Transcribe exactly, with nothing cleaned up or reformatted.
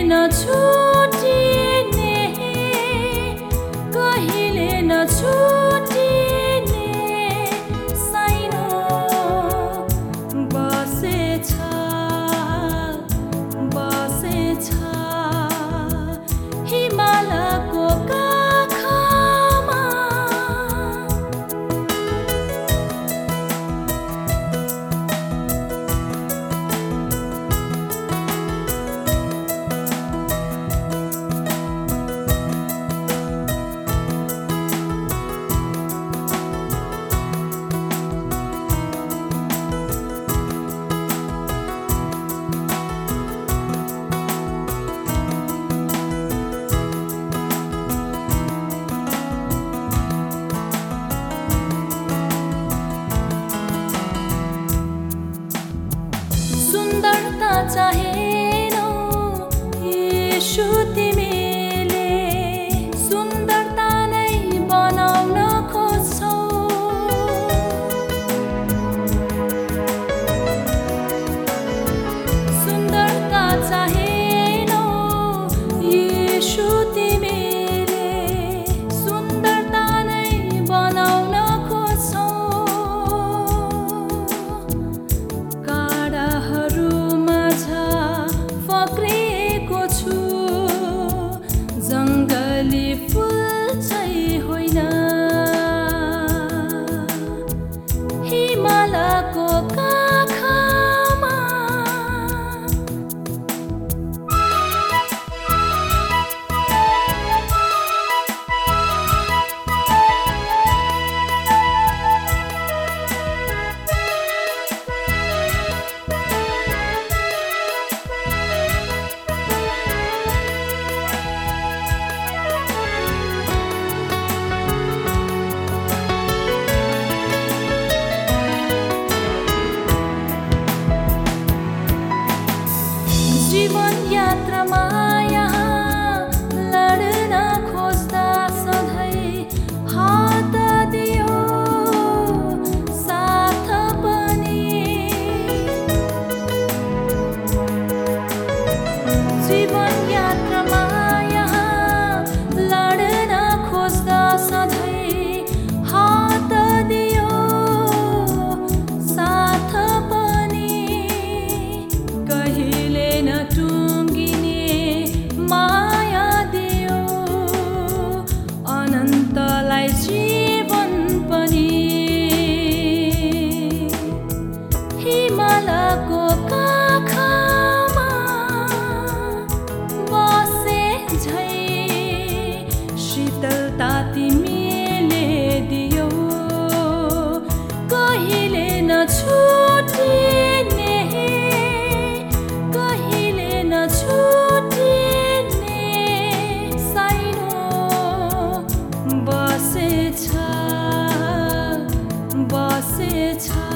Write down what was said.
नछुटिने कहिले नछुटिने साइनो बसेछ बसेछ हिमालको काखमा सुन्दरता चाहेनौ यीशु तिमीले सुन्दरता नै बनाउन खोज्छौ सुन्दरता चाहेनौ यीशु तिमीले सुन्दरता नै बनाउन खोज्छौ जङ्गली फुल चाहिँ होइन हिमालको काखमा जीवन यात्रामा यहाँ लड्न खोज्दा सधैँ हात दियो साथ पनि जीवन यात्रामा यहाँ लड्न खोज्दा सधैँ हात दियो साथ पनि कहिले टुङ्गिने माया दियो अनन्तलाई जीवन पनि हिमालको काखमा बसे झै शीतलता तिमीले दियो कहिले नछुटिने छुटिने साइनो बसेछ बसेछ